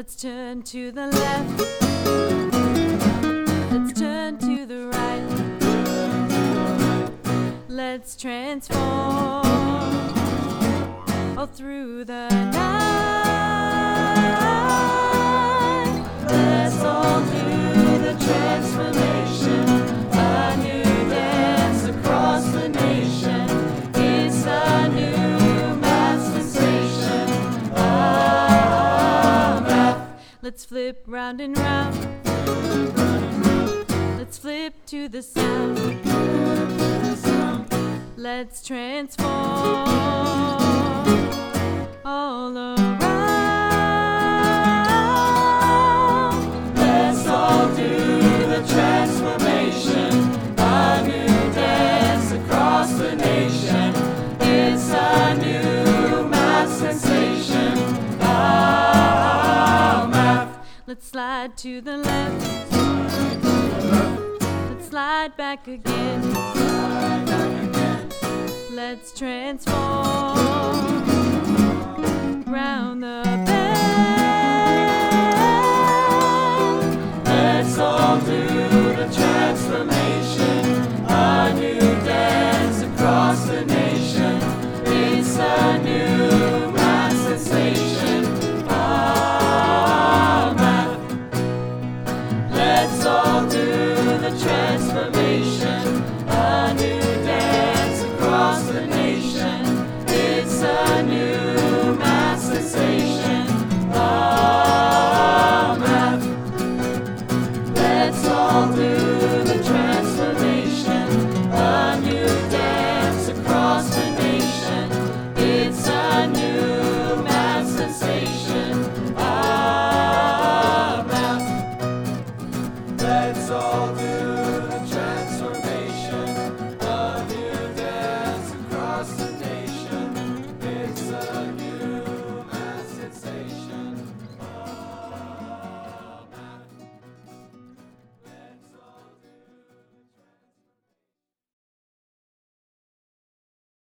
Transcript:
Let's turn to the left. Let's turn to the right. Let's transform all through the night. Let's all do the transformation. A new dance across the nation. It's a new mass sensation. Let's flip round and round. Let's flip to the sound. Let's transform all around. Let's all do the transformation. A new dance across the nation. It's a new mass sensation. Let's slide to the left. Let's slide back again. Let's transform round the bend. Let's all do